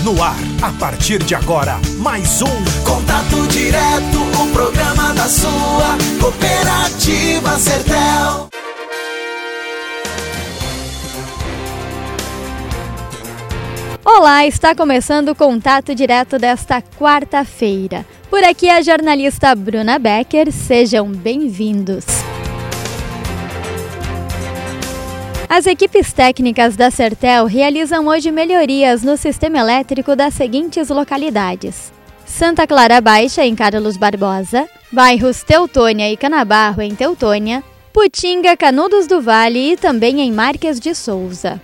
No ar, a partir de agora, mais um Contato Direto, o programa da sua cooperativa Sertel. Olá, está começando o Contato Direto desta quarta-feira. Por aqui a jornalista Bruna Becker, sejam bem-vindos. As equipes técnicas da Sertel realizam hoje melhorias no sistema elétrico das seguintes localidades: Santa Clara Baixa, em Carlos Barbosa, bairros Teutônia e Canabarro, em Teutônia, Putinga, Canudos do Vale e também em Marques de Souza.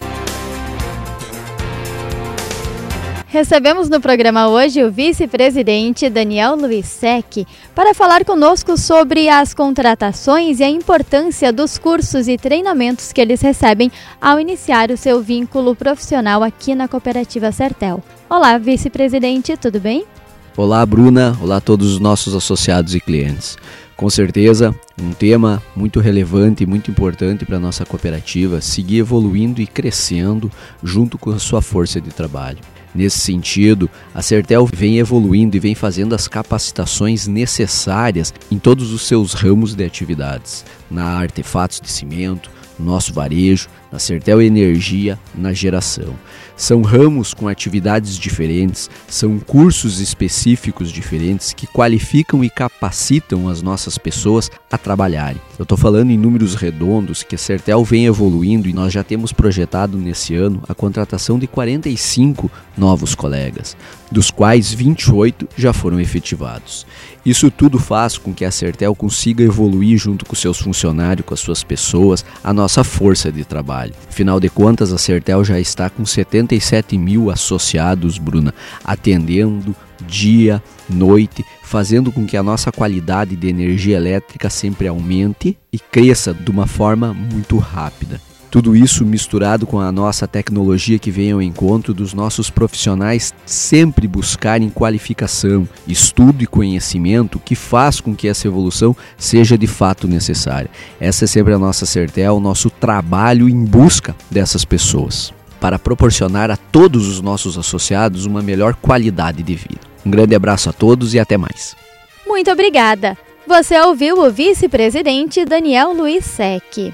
Recebemos no programa hoje o vice-presidente Daniel Luiz Sec para falar conosco sobre as contratações e a importância dos cursos e treinamentos que eles recebem ao iniciar o seu vínculo profissional aqui na Cooperativa Sertel. Olá, vice-presidente, tudo bem? Olá, Bruna. Olá a todos os nossos associados e clientes. Com certeza, um tema muito relevante e muito importante para a nossa cooperativa seguir evoluindo e crescendo junto com a sua força de trabalho. Nesse sentido, a Sertel vem evoluindo e vem fazendo as capacitações necessárias em todos os seus ramos de atividades, na artefatos de cimento, no nosso varejo, na Sertel Energia, na geração. São ramos com atividades diferentes, são cursos específicos diferentes que qualificam e capacitam as nossas pessoas a trabalharem. Eu estou falando em números redondos que a Sertel vem evoluindo e nós já temos projetado nesse ano a contratação de 45 novos colegas, dos quais 28 já foram efetivados. Isso tudo faz com que a Sertel consiga evoluir junto com seus funcionários, com as suas pessoas, a nossa força de trabalho. Afinal de contas, a Sertel já está com 77 mil associados, Bruna, atendendo dia, noite, fazendo com que a nossa qualidade de energia elétrica sempre aumente e cresça de uma forma muito rápida. Tudo isso misturado com a nossa tecnologia que vem ao encontro dos nossos profissionais sempre buscarem qualificação, estudo e conhecimento que faz com que essa evolução seja de fato necessária. Essa é sempre a nossa Sertel, o nosso trabalho em busca dessas pessoas, para proporcionar a todos os nossos associados uma melhor qualidade de vida. Um grande abraço a todos e até mais. Muito obrigada. Você ouviu o vice-presidente Daniel Luiz Sec.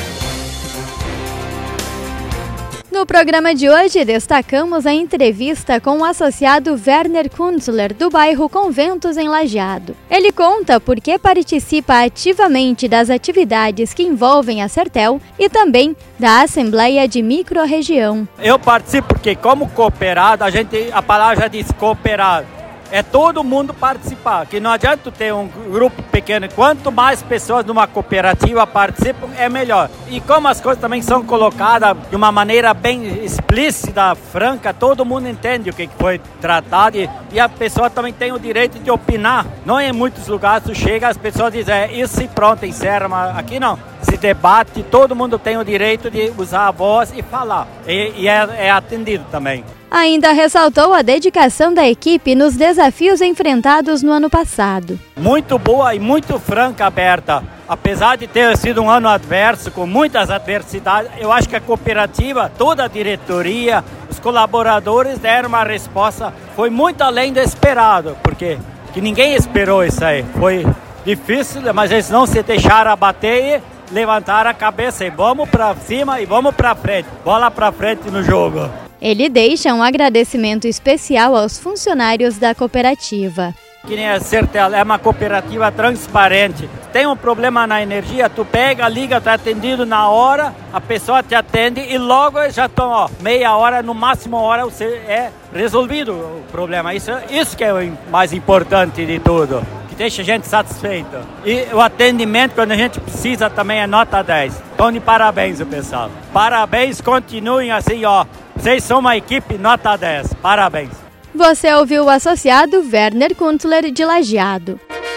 No programa de hoje, destacamos a entrevista com o associado Werner Kunzler, do bairro Conventos, em Lajeado. Ele conta por que participa ativamente das atividades que envolvem a Sertel e também da Assembleia de Microrregião. Eu participo porque, como cooperado, a palavra já diz cooperado. É todo mundo participar, que não adianta ter um grupo pequeno. Quanto mais pessoas numa cooperativa participam, é melhor. E como as coisas também são colocadas de uma maneira bem explícita, franca, todo mundo entende o que foi tratado e a pessoa também tem o direito de opinar. Não em muitos lugares tu chega, as pessoas dizem, isso e pronto, encerra, mas aqui não. Se debate, todo mundo tem o direito de usar a voz e falar. E é atendido também. Ainda ressaltou a dedicação da equipe nos desafios enfrentados no ano passado. Muito boa e muito franca, aberta. Apesar de ter sido um ano adverso, com muitas adversidades, eu acho que a cooperativa, toda a diretoria, os colaboradores deram uma resposta, foi muito além do esperado, porque que ninguém esperou isso aí. Foi difícil, mas eles não se deixaram abater e levantaram a cabeça e vamos para cima e vamos para frente. Bola para frente no jogo. Ele deixa um agradecimento especial aos funcionários da cooperativa. Que nem a Sertel, é uma cooperativa transparente. Tem um problema na energia, tu pega, liga, tá atendido na hora, a pessoa te atende e logo já estão, meia hora, no máximo uma hora, você é resolvido o problema. Isso que é o mais importante de tudo, que deixa a gente satisfeita. E o atendimento, quando a gente precisa, também é nota 10. Então, de parabéns, pessoal. Parabéns, continuem assim, Vocês são uma equipe nota 10. Parabéns. Você ouviu o associado Werner Kunzler, de Lajeado.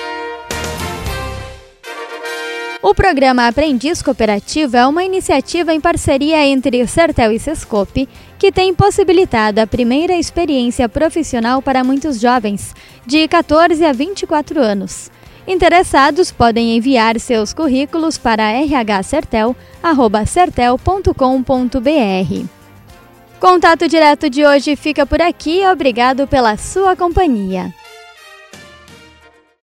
O programa Aprendiz Cooperativo é uma iniciativa em parceria entre Sertel e Sescope, que tem possibilitado a primeira experiência profissional para muitos jovens, de 14 a 24 anos. Interessados podem enviar seus currículos para rhsertel@sertel.com.br. Contato Direto de hoje fica por aqui. Obrigado pela sua companhia.